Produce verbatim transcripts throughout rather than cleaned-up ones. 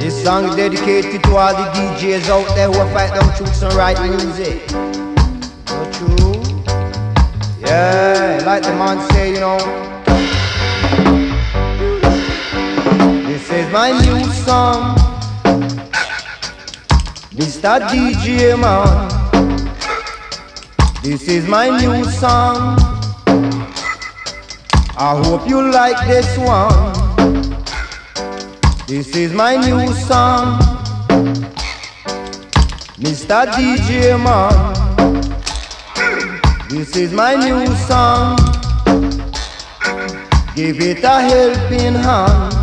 This song is dedicated to all the D Js out there who fight them truths and write music. Not true? Yeah, like the man say, you know. This is my new song, Mister D J man. This is my new song. I hope you like this one. This is my new song, Mister D J man. This is my new song. Give it a helping hand.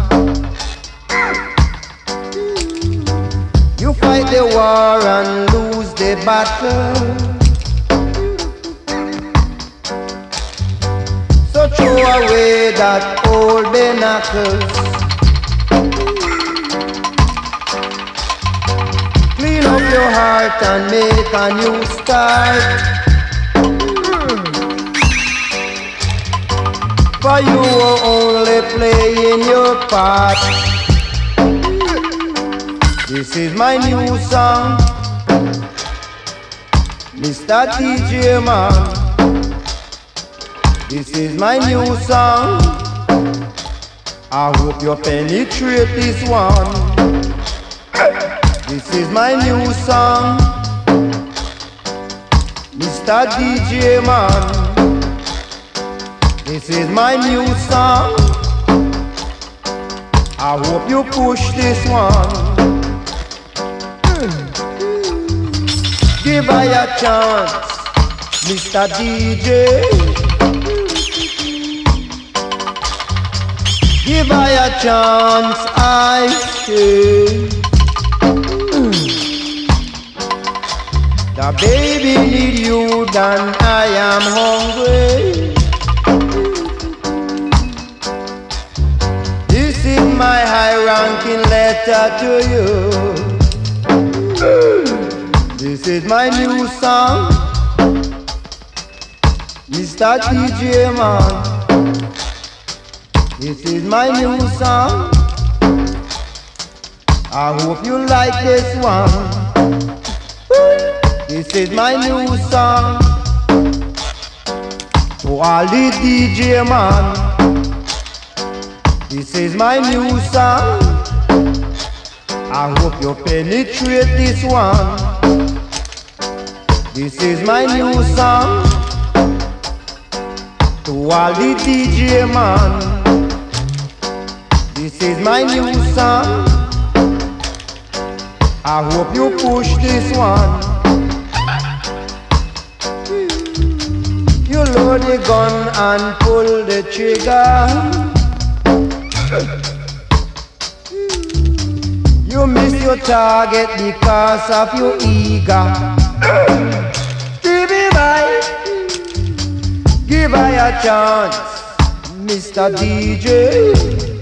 You fight the war and lose the battle, so throw away that old binoculars. Clean up your heart and make a new start. For you are only playing your part. This is my new song, Mister D J man. This is my new song. I hope you penetrate this one. This is my new song, Mister D J man. This is my new song. I hope you push this one. Give her a chance, Mister D J. Give her a chance, I say. The baby need you than I am hungry. This is my high-ranking letter to you. This is my new song, Mister D J man. This is my new song. I hope you like this one. This is my new song to all the D J man. This is my new song. I hope you penetrate this one. This is my new song to all the D J man. This is my new song. I hope you push this one. You load the gun and pull the trigger. You miss your target because of your ego. Give it by, give her a chance, Mister D J.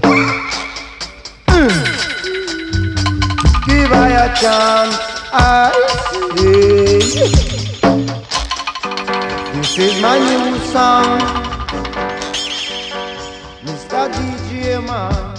Give her a chance, I say. This is my new song, Mister D J man.